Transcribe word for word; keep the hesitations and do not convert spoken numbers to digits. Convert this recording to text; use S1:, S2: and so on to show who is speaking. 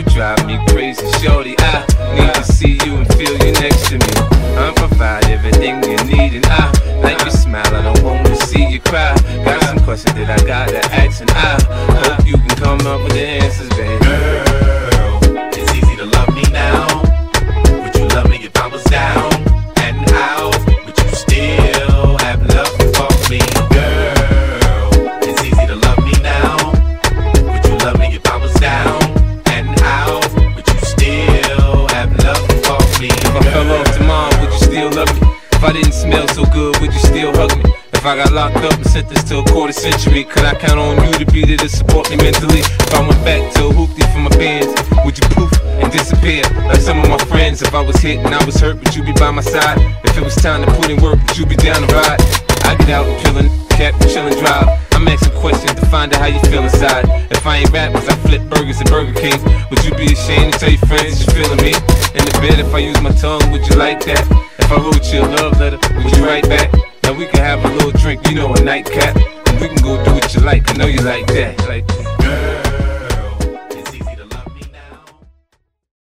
S1: you drive me crazy, shorty. I need to see you and feel you next to me. I'm provide everything you need, and I like your smile. I don't want to see you cry. Got some questions that I gotta ask, and I hope you can come up with the answers, baby.
S2: Girl, it's easy to love me now. Would you love me if I was down and out? Would you still have love for me? Girl, it's easy to love me now. Would you love me if I was down and out? Would you still have love for me?
S1: If I fell off tomorrow, would you still love me? If I didn't smell so good, would you still hug me? If I got locked up and sentenced to a quarter century, could I count on you to be there to support me mentally? If I went back to a hoopty for my bands, would you poof and disappear like some of my friends? If I was hit and I was hurt, would you be by my side? If it was time to put in work, would you be down to ride? I get out and killin', cap, chillin', drive. I'm asking questions to find out how you feel inside. If I ain't rap, cause I flip burgers at Burger King, would you be ashamed to tell your friends you're feeling me? In the bed, if I use my tongue, would you like that? If I wrote you a love letter, would you write back? Now we can have a little drink, you know, a nightcap, and we can go do what you like. I know you like that. Like that.